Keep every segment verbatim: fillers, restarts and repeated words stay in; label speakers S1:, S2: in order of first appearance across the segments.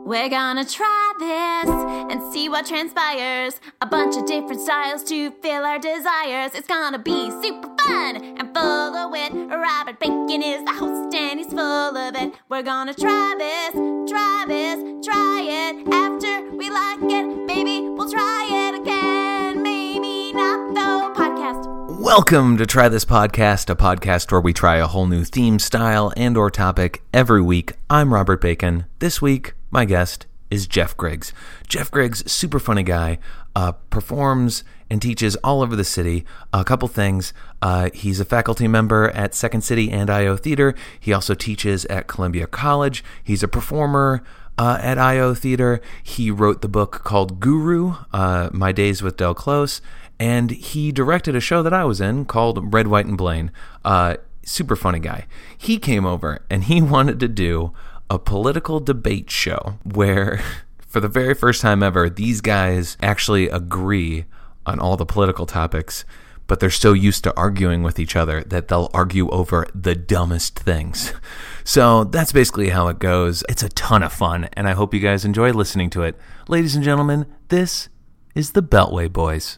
S1: We're gonna try this and see what transpires. A bunch of different styles to fill our desires. It's gonna be super fun and full of wit. Robert Bacon is the host and he's full of it. We're gonna try this, try this, try it. After we like it, maybe we'll try it again. Maybe not though. Podcast.
S2: Welcome to Try This Podcast, a podcast where we try a whole new theme, style, and or topic every week. I'm Robert Bacon. This week, my guest is Jeff Griggs. Jeff Griggs, super funny guy, uh, performs and teaches all over the city. A couple things. Uh, he's a faculty member at Second City and I O Theater. He also teaches at Columbia College. He's a performer uh, at I O Theater. He wrote the book called Guru, uh, My Days with Del Close. And he directed a show that I was in called Red, White, and Blaine. Uh, super funny guy. He came over and he wanted to do a political debate show where, for the very first time ever, these guys actually agree on all the political topics, but they're so used to arguing with each other that they'll argue over the dumbest things. So that's basically how it goes. It's a ton of fun, and I hope you guys enjoy listening to it. Ladies and gentlemen, this is the Beltway Boys.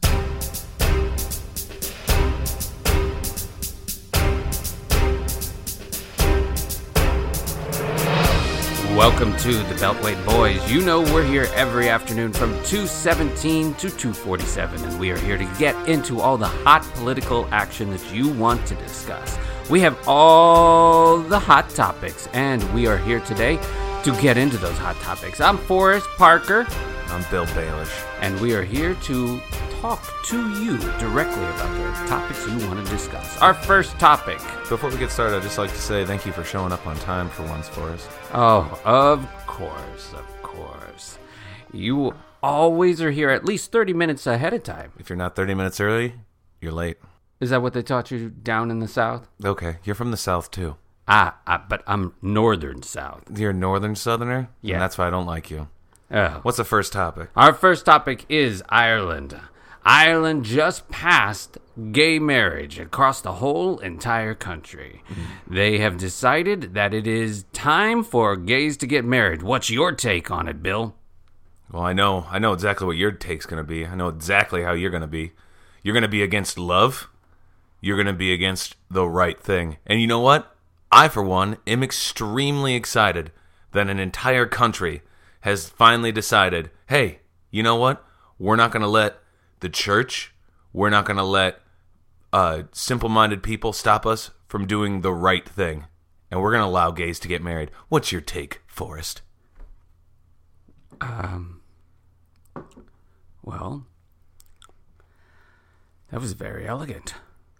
S3: Welcome to the Beltway Boys. You know we're here every afternoon from two seventeen to two forty-seven, and we are here to get into all the hot political action that you want to discuss. We have all the hot topics, and we are here today to get into those hot topics. I'm Forrest Parker.
S2: I'm Bill Baelish.
S3: And we are here to talk to you directly about the topics you want to discuss. Our first topic.
S4: Before we get started, I'd just like to say thank you for showing up on time for once for us.
S3: Oh, of course, of course. You always are here at least thirty minutes ahead of time.
S4: If you're not thirty minutes early, you're late.
S3: Is that what they taught you down in the South?
S4: Okay, you're from the South too.
S3: Ah, ah but I'm Northern South.
S4: You're a Northern Southerner?
S3: Yeah.
S4: And that's why I don't like you.
S3: Oh.
S4: What's the first topic?
S3: Our first topic is Ireland. Ireland just passed gay marriage across the whole entire country. Mm. They have decided that it is time for gays to get married. What's your take on it, Bill?
S4: Well, I know. I know exactly what your take's going to be. I know exactly how you're going to be. You're going to be against love. You're going to be against the right thing. And you know what? I, for one, am extremely excited that an entire country has finally decided, hey, you know what? We're not going to let the church, we're not going to let uh, simple-minded people stop us from doing the right thing. And we're going to allow gays to get married. What's your take, Forrest?
S3: Um, well, that was very elegant.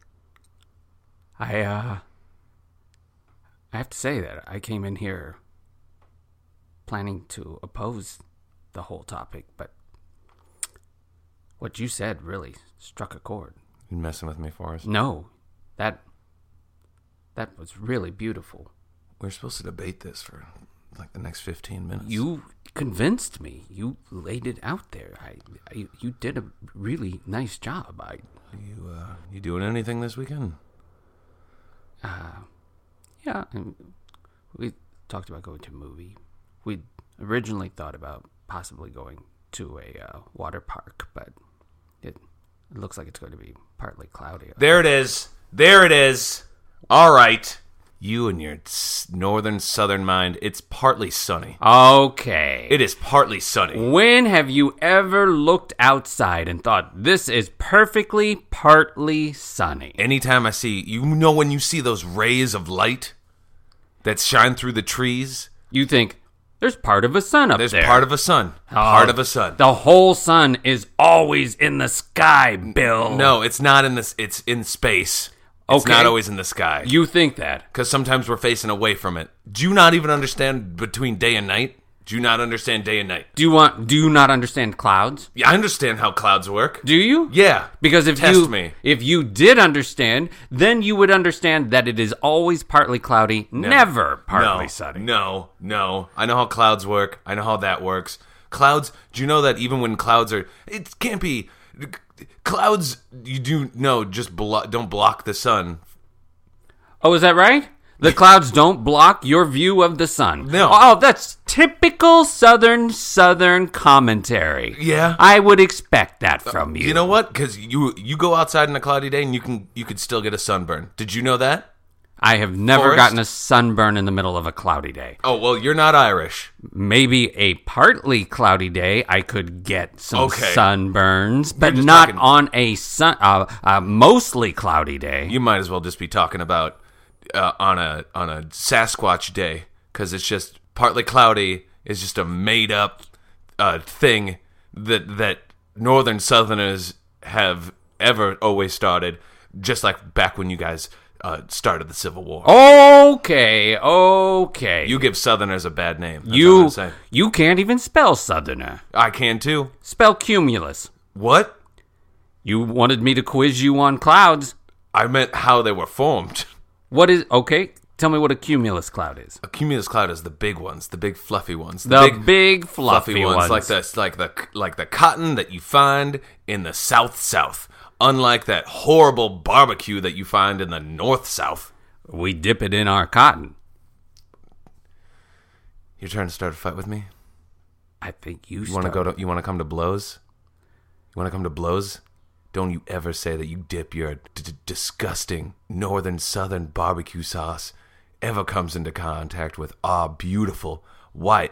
S3: I, uh, I have to say that I came in here planning to oppose the whole topic, but what you said really struck a chord.
S4: You messing with me, Forrest?
S3: No, that that was really beautiful.
S4: We're supposed to debate this for like the next fifteen minutes.
S3: You convinced me. You laid it out there. I, I you did a really nice job. I
S4: you uh, you doing anything this weekend?
S3: Uh, yeah. We talked about going to a movie. We originally thought about possibly going to a uh, water park, but it, it looks like it's going to be partly cloudy.
S4: There it is. There it is. All right. You and your northern southern mind, it's partly sunny.
S3: Okay.
S4: It is partly sunny.
S3: When have you ever looked outside and thought, this is perfectly partly sunny?
S4: Anytime I see, you know when you see those rays of light that shine through the trees?
S3: You think, there's part of a sun up
S4: There's
S3: there.
S4: There's part of a sun.
S3: Oh,
S4: part of a sun.
S3: The whole sun is always in the sky, Bill.
S4: No, it's not in this. It's in space. It's
S3: okay.
S4: not always in the sky.
S3: You think that?
S4: Because sometimes we're facing away from it. Do you not even understand between day and night? Do you not understand day and night?
S3: Do you want? Do you not understand clouds?
S4: Yeah, I understand how clouds work.
S3: Do you?
S4: Yeah.
S3: Because if
S4: Test
S3: you
S4: me.
S3: if you did understand, then you would understand that it is always partly cloudy,
S4: No.
S3: never partly
S4: no,
S3: sunny.
S4: No, no. I know how clouds work. I know how that works. Clouds. Do you know that even when clouds are, it can't be. Clouds. You do no. Just blo- don't block the sun.
S3: Oh, is that right? The clouds don't block your view of the sun.
S4: No.
S3: Oh, that's typical Southern Southern commentary.
S4: Yeah.
S3: I would expect that from you.
S4: You know what? Because you you go outside on a cloudy day and you can you could still get a sunburn. Did you know that?
S3: I have never
S4: Forrest?
S3: gotten a sunburn in the middle of a cloudy day.
S4: Oh, well, you're not Irish.
S3: Maybe a partly cloudy day, I could get some
S4: Okay.
S3: sunburns, but
S4: just
S3: not
S4: talking-
S3: on a sun, uh, uh, mostly cloudy day.
S4: You might as well just be talking about uh, on a on a Sasquatch day, because it's just partly cloudy is just a made up uh, thing that that Northern Southerners have ever always started, just like back when you guys uh, started the Civil War.
S3: Okay, okay.
S4: You give Southerners a bad name. That's all I'm
S3: you,
S4: gonna say.
S3: you can't even spell Southerner.
S4: I can too.
S3: Spell cumulus.
S4: What?
S3: You wanted me to quiz you on clouds.
S4: I meant how they were formed.
S3: What is, okay, tell me what a cumulus cloud is.
S4: A cumulus cloud is the big ones, the big fluffy ones,
S3: The big, fluffy ones.
S4: like the like the like the cotton that you find in the South South. Unlike that horrible barbecue that you find in the North South.
S3: We dip it in our cotton.
S4: You're trying to start a fight with me?
S3: I think you,
S4: You want to go to? You want to come to blows? You want to come to blows? Don't you ever say that you dip your d- d- disgusting Northern Southern barbecue sauce ever comes into contact with our beautiful white,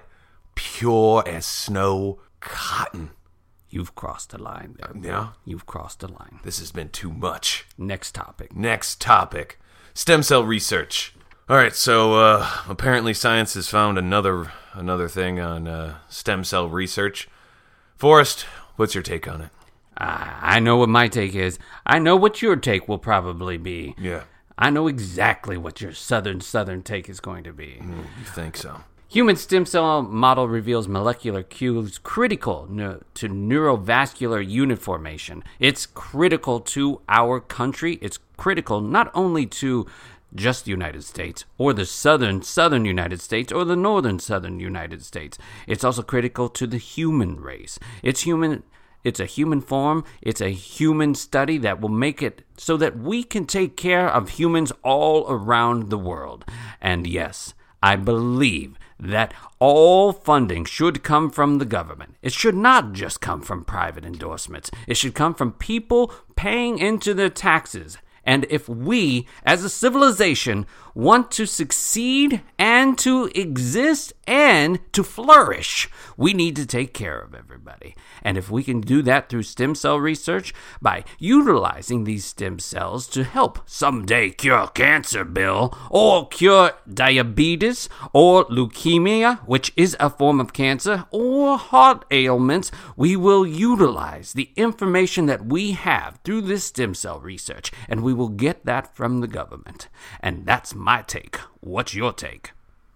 S4: pure as snow cotton.
S3: You've crossed a line there.
S4: Yeah,
S3: You've crossed a line.
S4: this has been too much.
S3: Next topic.
S4: Next topic, stem cell research. All right, so uh, apparently science has found another another thing on uh, stem cell research. Forrest, what's your take on it?
S3: Uh, I know what my take is. I know what your take will probably be.
S4: Yeah,
S3: I know exactly what your southern southern take is going to be.
S4: you think so?
S3: Human stem cell model reveals molecular cues critical ne- to neurovascular unit formation. It's critical to our country. It's critical not only to just the United States or the southern southern United States or the northern southern United States. It's also critical to the human race. It's human It's a human form. It's a human study that will make it so that we can take care of humans all around the world. And yes, I believe that all funding should come from the government. It should not just come from private endorsements. It should come from people paying into their taxes. And if we, as a civilization, want to succeed and to exist and to flourish, we need to take care of everybody. And if we can do that through stem cell research, by utilizing these stem cells to help someday cure cancer, Bill, or cure diabetes, or leukemia, which is a form of cancer, or heart ailments, we will utilize the information that we have through this stem cell research, and we will get that from the government. And that's my take. What's your take?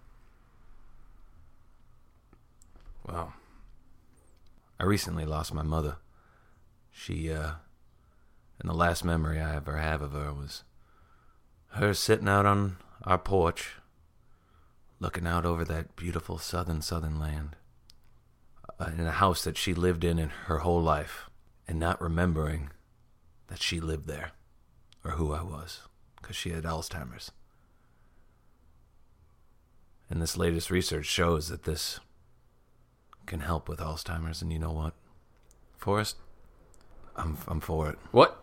S4: Well, I recently lost my mother. She, uh, and the last memory I ever have of her was her sitting out on our porch, looking out over that beautiful southern, southern land, uh, in a house that she lived in in her whole life, and not remembering that she lived there, or who I was, because she had Alzheimer's. And this latest research shows that this can help with Alzheimer's, and you know what, Forrest? I'm I'm for it.
S3: What?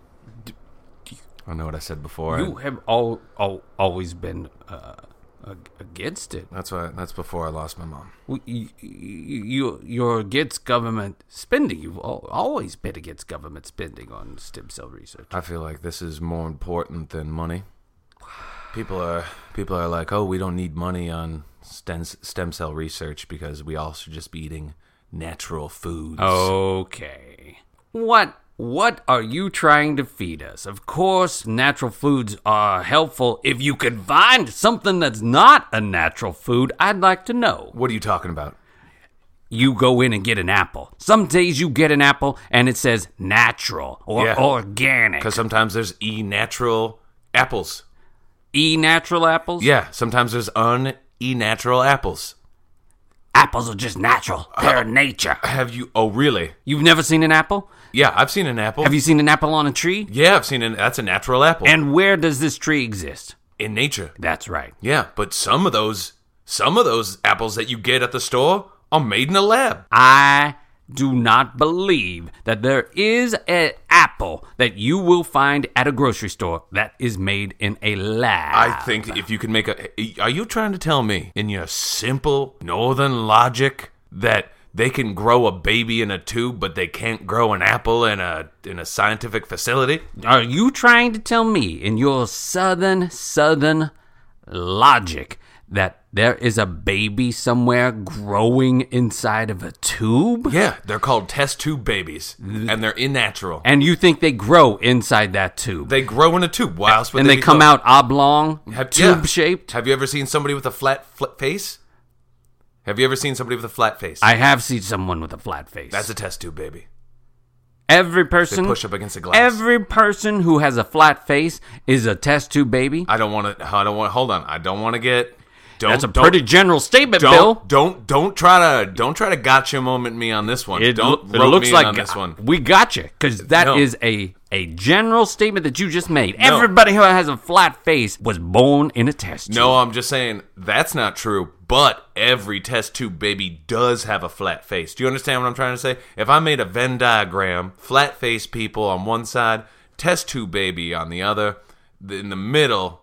S4: I know what I said before.
S3: You have all, all, always been uh, against it.
S4: That's why. That's before I lost my mom.
S3: You, you, you're against government spending. You've al- always been against government spending on stem cell research.
S4: I feel like this is more important than money. People are people are like, oh, we don't need money on stem stem cell research because we all should just be eating natural foods.
S3: Okay. What what are you trying to feed us? Of course, natural foods are helpful. If you could find something that's not a natural food, I'd like to know.
S4: What are you talking about?
S3: You go in and get an apple. Some days you get an apple and it says natural or
S4: Yeah.
S3: organic.
S4: Because sometimes there's e natural apples.
S3: E-natural apples?
S4: Yeah, sometimes there's un e natural apples.
S3: Apples are just natural. They're nature.
S4: Have you? Oh, really?
S3: You've never seen an apple?
S4: Yeah, I've seen an apple.
S3: Have you seen an apple on a tree?
S4: Yeah, I've seen an. That's a natural apple
S3: And where does this tree exist?
S4: in nature.
S3: That's right.
S4: Yeah, but some of those Some of those apples that you get at the store are made in a lab.
S3: I do not believe that there is an apple that you will find at a grocery store that is made in a lab.
S4: I think if you can make a... Are you trying to tell me, in your simple northern logic, that they can grow a baby in a tube, but they can't grow an apple in a in a scientific facility?
S3: Are you trying to tell me, in your southern, southern logic, that there is a baby somewhere growing inside of a tube?
S4: Yeah, they're called test tube babies, and they're unnatural.
S3: And you think they grow inside that tube?
S4: They grow in a tube. Why else would
S3: and
S4: they
S3: they
S4: be
S3: come
S4: called?
S3: out oblong,
S4: Have- yeah.
S3: tube-shaped?
S4: Have you ever seen somebody with a flat, flat face? Have you ever seen somebody with a flat face?
S3: I have seen someone with a flat face.
S4: That's a test tube baby.
S3: Every person...
S4: They push up against a glass.
S3: Every person who has a flat face is a test tube baby.
S4: I don't want to... I don't want... Hold on. I don't want to get... Don't,
S3: That's a
S4: don't-
S3: pretty general statement,
S4: don't,
S3: Bill.
S4: Don't don't try to don't try to gotcha moment me on this one.
S3: It,
S4: don't
S3: lo- it
S4: rope
S3: looks
S4: me
S3: like
S4: in on this one.
S3: we got you, because that
S4: No.
S3: is a, a general statement that you just made.
S4: No.
S3: Everybody who has a flat face was born in a test tube.
S4: No, I'm just saying that's not true. But every test tube baby does have a flat face. Do you understand what I'm trying to say? If I made a Venn diagram, flat face people on one side, test tube baby on the other, in the middle.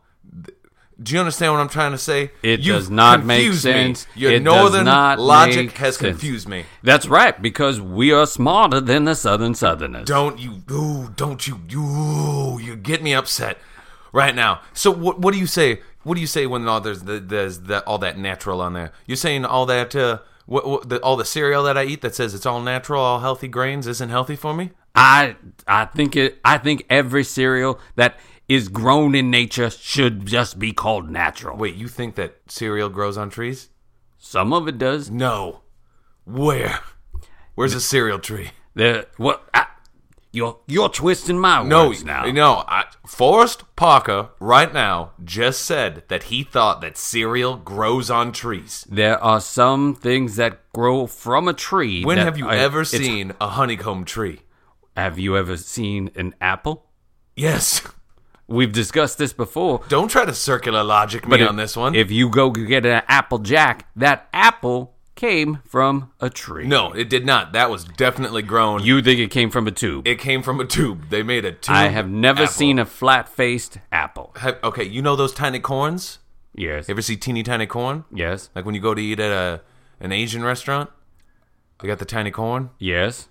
S4: Do you understand what I'm trying to say?
S3: It
S4: You've
S3: does not make
S4: confused me.
S3: sense.
S4: Your
S3: It does
S4: northern
S3: not
S4: logic
S3: make
S4: has
S3: sense.
S4: confused me.
S3: That's right, because we are smarter than the southern southerners.
S4: Don't you, ooh, don't you, ooh, you get me upset right now. So what what do you say? What do you say when all there's the, there's the, all that natural on there? You're saying all that uh, what, what the, all the cereal that I eat that says it's all natural, all healthy grains isn't healthy for me?
S3: I I think it. I think every cereal that is grown in nature should just be called natural.
S4: Wait, you think that cereal grows on trees?
S3: Some of it does.
S4: No. Where? Where's a cereal tree?
S3: The what? I, you're you're twisting my
S4: No,
S3: words now.
S4: no. I, Forrest Parker right now just said that he thought that cereal grows on trees.
S3: There are some things that grow from a tree.
S4: When
S3: that
S4: have you
S3: are-
S4: ever
S3: it's-
S4: seen a honeycomb tree?
S3: Have you ever seen an apple?
S4: Yes.
S3: We've discussed this before.
S4: Don't try to circular logic me
S3: But if,
S4: on this one.
S3: If you go get an Apple Jack, that apple came from a tree.
S4: No, it did not. That was definitely grown.
S3: You think it came from a tube?
S4: it came from a tube. They made a tube.
S3: I have never
S4: apple.
S3: seen a flat-faced apple.
S4: Have- okay, you know those tiny corns?
S3: Yes.
S4: You ever see teeny tiny corn?
S3: Yes.
S4: Like when you go to eat at a an Asian restaurant? They got the tiny corn?
S3: Yes.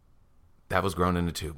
S4: That was grown in a tube.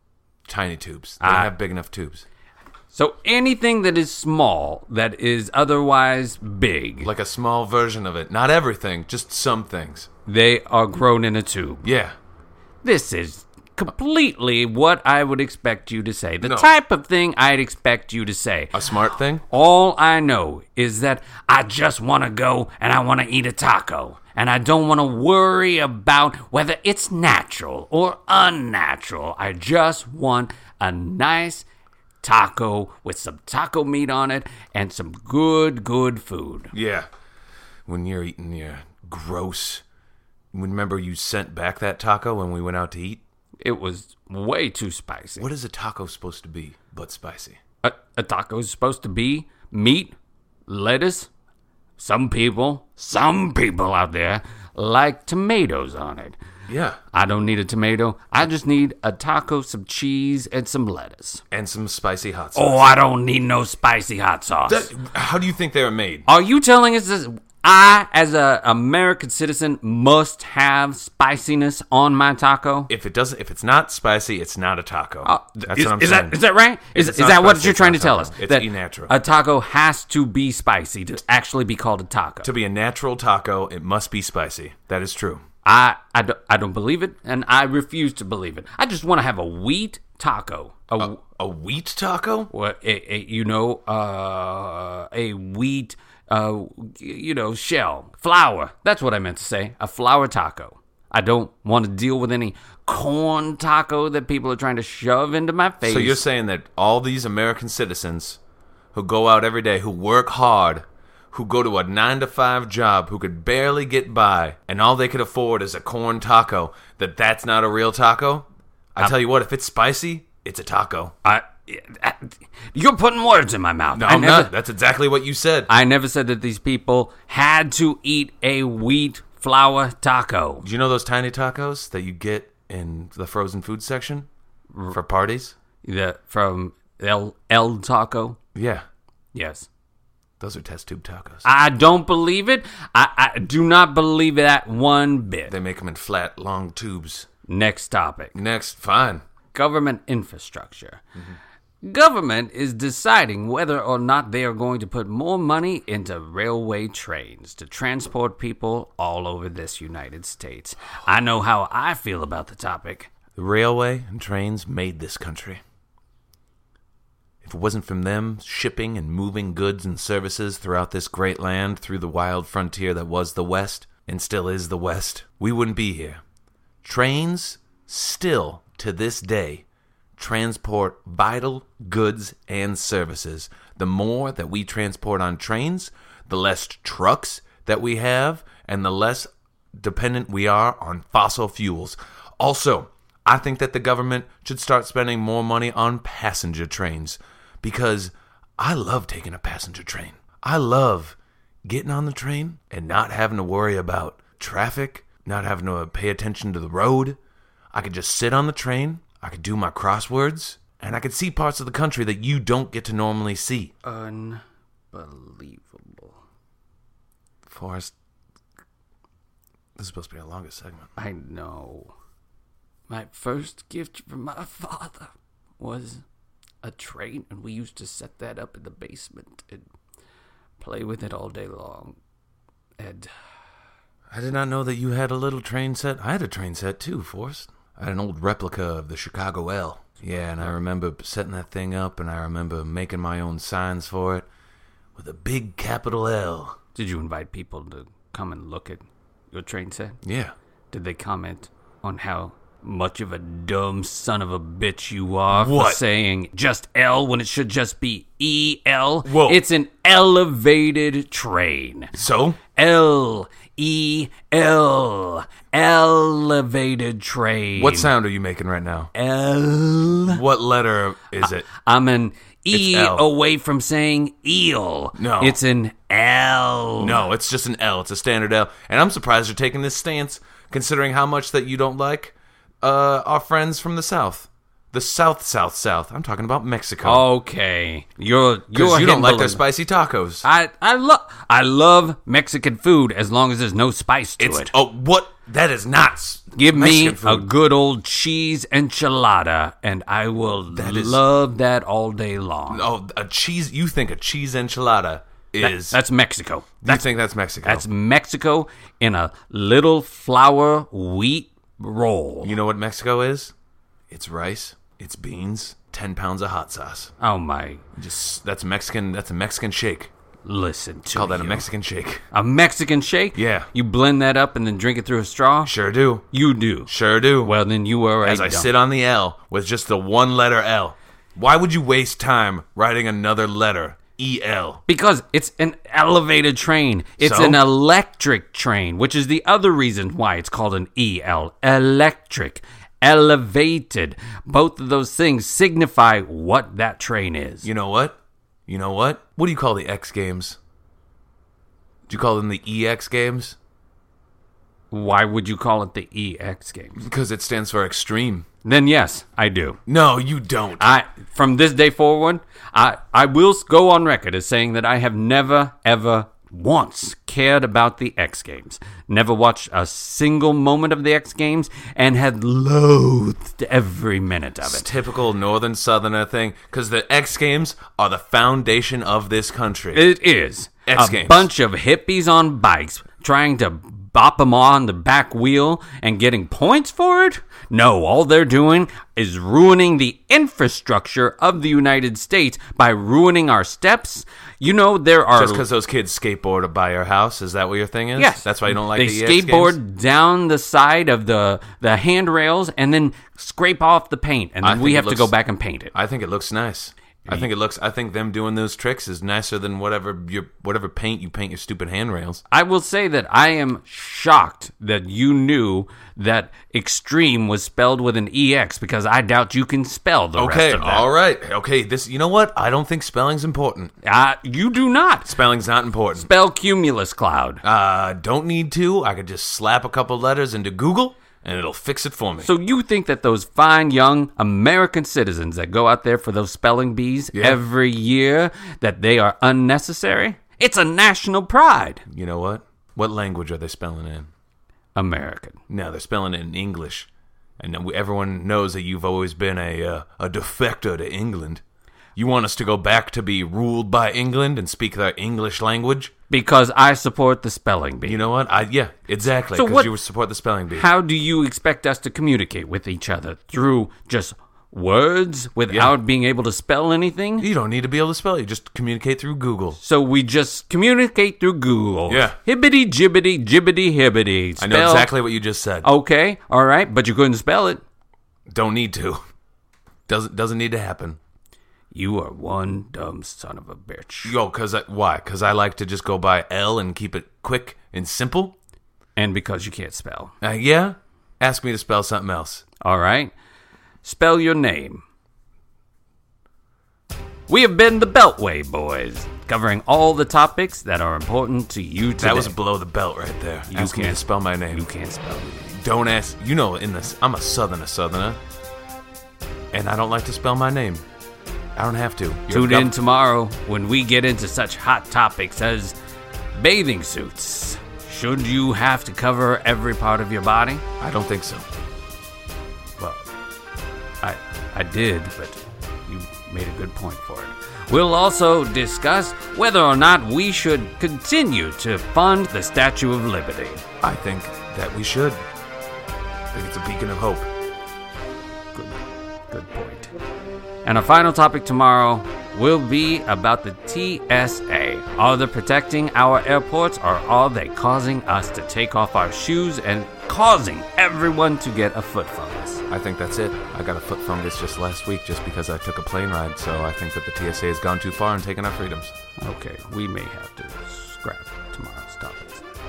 S4: Tiny tubes. They don't
S3: I-
S4: have big enough tubes.
S3: So anything that is small, that is otherwise big,
S4: Like a small version of it. Not everything, just some things.
S3: they are grown in a tube.
S4: Yeah.
S3: This is completely what I would expect you to say. The
S4: No.
S3: type of thing I'd expect you to say.
S4: A smart thing?
S3: All I know is that I just want to go and I want to eat a taco. And I don't want to worry about whether it's natural or unnatural. I just want a nice taco with some taco meat on it and some good, good food.
S4: Yeah. When you're eating your gross... Remember you sent back that taco when we went out to eat?
S3: It was way too spicy.
S4: What is a taco supposed to be but spicy?
S3: A, a taco is supposed to be meat, lettuce. Some people, some people out there like tomatoes on it.
S4: Yeah.
S3: I don't need a tomato. I just need a taco, some cheese, and some lettuce.
S4: And some spicy hot sauce.
S3: Oh, I don't need no spicy hot sauce.
S4: That- how do you think they were made?
S3: Are you telling us this? I, as a American citizen, must have spiciness on my taco?
S4: If it doesn't, if it's not spicy, it's not a taco.
S3: Uh,
S4: That's
S3: is,
S4: what I'm
S3: is
S4: saying.
S3: that is that right? Is,
S4: it's
S3: is
S4: not
S3: that what
S4: spicy,
S3: you're
S4: it's
S3: trying
S4: not
S3: to tell
S4: taco.
S3: us?
S4: It's
S3: that
S4: unnatural.
S3: A taco has to be spicy to actually be called a taco.
S4: To be a natural taco, it must be spicy. That is true.
S3: I, I, don't, I don't believe it, and I refuse to believe it. I just want to have a wheat taco. A,
S4: A, a wheat taco?
S3: what a, a you know uh, a wheat uh, you know shell flour. That's what I meant to say. A flour taco. I don't want to deal with any corn taco that people are trying to shove into my face.
S4: So you're saying that all these American citizens who go out every day, who work hard, who go to a nine to five job, who could barely get by, and all they could afford is a corn taco, that that's not a real taco? I tell you what, if it's spicy, it's a taco.
S3: I You're putting words in my mouth.
S4: No,
S3: I
S4: I'm
S3: never,
S4: not. That's exactly what you said.
S3: I never said that these people had to eat a wheat flour taco.
S4: Do you know those tiny tacos that you get in the frozen food section for parties?
S3: The, from El, El Taco?
S4: Yeah.
S3: Yes.
S4: Those are test tube tacos.
S3: I don't believe it. I, I do not believe that one bit.
S4: They make them in flat, long tubes.
S3: Next topic.
S4: Next, fine.
S3: Government infrastructure. Mm-hmm. Government is deciding whether or not they are going to put more money into railway trains to transport people all over this United States. I know how I feel about the topic.
S4: The railway and trains made this country. If it wasn't from them shipping and moving goods and services throughout this great land, through the wild frontier that was the West, and still is the West, we wouldn't be here. Trains, still to this day, transport vital goods and services. The more that we transport on trains, the less trucks that we have, and the less dependent we are on fossil fuels. Also, I think that the government should start spending more money on passenger trains, because I love taking a passenger train. I love getting on the train and not having to worry about traffic, not having to pay attention to the road. I could just sit on the train, I could do my crosswords, and I could see parts of the country that you don't get to normally see.
S3: Unbelievable.
S4: Forrest, this is supposed to be our longest segment.
S3: I know. My first gift from my father was a train, and we used to set that up in the basement and play with it all day long. And
S4: I did not know that you had a little train set. I had a train set too, Forrest. I had an old replica of the Chicago L. Yeah, and I remember setting that thing up, and I remember making my own signs for it with a big capital L.
S3: Did you invite people to come and look at your train set?
S4: Yeah.
S3: Did they comment on how much of a dumb son of a bitch you are
S4: What?
S3: for saying just L when it should just be E L?
S4: Whoa.
S3: It's an elevated train.
S4: So?
S3: L E L. Elevated train.
S4: What sound are you making right now?
S3: L.
S4: What letter is it?
S3: I'm an E
S4: It's L.
S3: away from saying eel.
S4: No.
S3: It's an L.
S4: No, it's just an L. It's a standard L. And I'm surprised you're taking this stance, considering how much that you don't like uh, our friends from the South. The South, South, South. I'm talking about Mexico.
S3: Okay. You're you're
S4: Because you don't like their
S3: himboling.
S4: spicy tacos.
S3: I I love I love Mexican food as long as there's no spice to
S4: It's
S3: it.
S4: oh what? That is not s-
S3: Give
S4: Mexican
S3: me a
S4: food.
S3: good old cheese enchilada, and I will
S4: That is-
S3: love that all day long.
S4: Oh, a cheese. You think a cheese enchilada
S3: That-
S4: is?
S3: that's Mexico.
S4: you think that's Mexico?
S3: That's Mexico in a little flour wheat roll.
S4: You know what Mexico is? It's rice. It's beans. Ten pounds of hot sauce.
S3: Oh my!
S4: Just that's Mexican. That's a Mexican shake.
S3: Listen to
S4: Call that a
S3: you.
S4: Mexican shake.
S3: A Mexican shake?
S4: Yeah.
S3: You blend that up and then drink it through a straw?
S4: Sure do.
S3: You do.
S4: Sure do.
S3: Well, then you are a
S4: As I
S3: dump.
S4: sit on the L with just the one letter L. Why would you waste time writing another letter? E L.
S3: Because it's an elevated train. It's
S4: So?
S3: an electric train, which is the other reason why it's called an E L. Electric. Elevated. Both of those things signify what that train is.
S4: You know what? You know what? What do you call the X Games? Do you call them the E X Games?
S3: Why would you call it the E X Games?
S4: Because it stands for extreme.
S3: Then yes, I do.
S4: No, you don't.
S3: I from this day forward, I I will go on record as saying that I have never ever once cared about the X Games. Never watched a single moment of the X Games and had loathed every minute of
S4: It's
S3: it.
S4: typical northern southerner thing, because the X Games are the foundation of this country.
S3: It is
S4: X
S3: a
S4: Games.
S3: bunch of hippies on bikes trying to bop them on the back wheel and getting points for it? No, all they're doing is ruining the infrastructure of the United States by ruining our steps. You know, there are...
S4: Just because those kids skateboard by your house, is that what your thing is?
S3: Yes.
S4: That's why you don't like
S3: they
S4: the E X
S3: skateboard
S4: Games?
S3: down the side of the, the handrails and then scrape off the paint. And
S4: I
S3: then
S4: think
S3: we
S4: it
S3: have to
S4: looks-
S3: go back and paint it.
S4: I think it looks nice. I think it looks. I think them doing those tricks is nicer than whatever your whatever paint you paint your stupid handrails.
S3: I will say that I am shocked that you knew that extreme was spelled with an E X, because I doubt you can spell the
S4: Okay,
S3: rest of that.
S4: all right. Okay, this. You know what? I don't think spelling's important.
S3: Uh, you do not.
S4: Spelling's not important.
S3: Spell cumulus cloud.
S4: Uh, don't need to. I could just slap a couple letters into Google, and it'll fix it for me.
S3: So you think that those fine young American citizens that go out there for those spelling bees
S4: Yeah.
S3: every year, that they are unnecessary? It's a national pride.
S4: You know what? What language are they spelling in?
S3: American.
S4: No, they're spelling it in English. And everyone knows that you've always been a uh, a defector to England. You want us to go back to be ruled by England and speak their English language?
S3: Because I support the spelling bee.
S4: You know what? I yeah, exactly.
S3: So
S4: Because
S3: what-
S4: you support the spelling bee.
S3: How do you expect us to communicate with each other? Through just words without
S4: Yeah.
S3: being able to spell anything?
S4: You don't need to be able to spell. You just communicate through Google.
S3: So we just communicate through Google.
S4: Yeah.
S3: Hibbity jibbity jibbity hibbity.
S4: I know
S3: Spell-
S4: exactly what you just said.
S3: Okay, all right, but you couldn't spell it.
S4: Don't need to. Doesn't doesn't need to happen.
S3: You are one dumb son of a bitch.
S4: Yo, cause I, why? Cause I like to just go by L and keep it quick and simple.
S3: And because you can't spell.
S4: Uh, yeah. Ask me to spell something else.
S3: All right. Spell your name. We have been the Beltway Boys, covering all the topics that are important to you today.
S4: That was below the belt right there.
S3: You
S4: Ask me
S3: can't-
S4: to spell my name.
S3: You can't spell it.
S4: Don't ask. You know, in this, I'm a southerner, southerner, and I don't like to spell my name. I don't have to. You're
S3: Tune
S4: gov-
S3: in tomorrow when we get into such hot topics as bathing suits. Should you have to cover every part of your body?
S4: I don't think so.
S3: Well, I I did, but you made a good point for it. We'll also discuss whether or not we should continue to fund the Statue of Liberty.
S4: I think that we should. I think it's a beacon of hope.
S3: Good, good point. And our final topic tomorrow will be about the T S A. Are they protecting our airports, or are they causing us to take off our shoes and causing everyone to get a foot fungus?
S4: I think that's it. I got a foot fungus just last week just because I took a plane ride, so I think that the T S A has gone too far and taken our freedoms.
S3: Okay, we may have to scrap tomorrow's topics.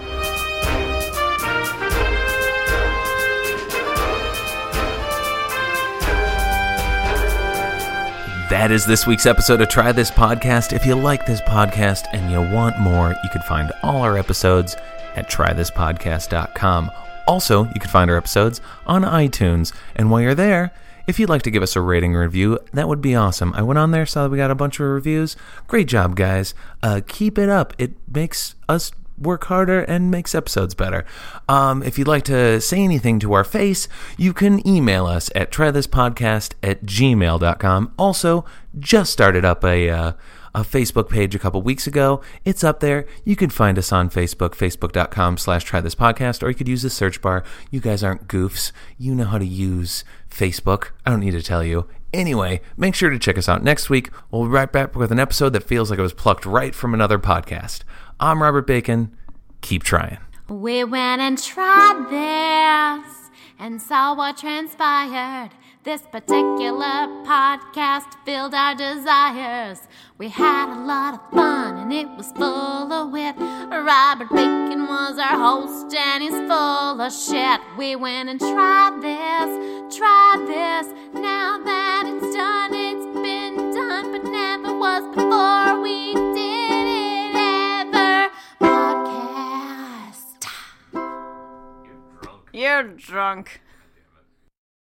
S2: That is this week's episode of Try This Podcast. If you like this podcast and you want more, you can find all our episodes at try this podcast dot com. Also, you can find our episodes on iTunes. And while you're there, if you'd like to give us a rating or review, that would be awesome. I went on there, saw that we got a bunch of reviews. Great job, guys. Uh, keep it up. It makes us work harder and makes episodes better. Um, if you'd like to say anything to our face, you can email us at try this podcast at gmail dot com. Also, just started up a uh, a Facebook page a couple weeks ago. It's up there. You can find us on Facebook, facebook dot com slash try this podcast, or you could use the search bar. You guys aren't goofs. You know how to use Facebook. I don't need to tell you. Anyway, make sure to check us out next week. We'll be right back with an episode that feels like it was plucked right from another podcast. I'm Robert Bacon. Keep trying.
S1: We went and tried this and saw what transpired. This particular podcast filled our desires. We had a lot of fun and it was full of wit. Robert Bacon was our host and he's full of shit. We went and tried this, tried this. Now that it's done, it's been done, but never was before we did it ever. Podcast.
S5: You're drunk.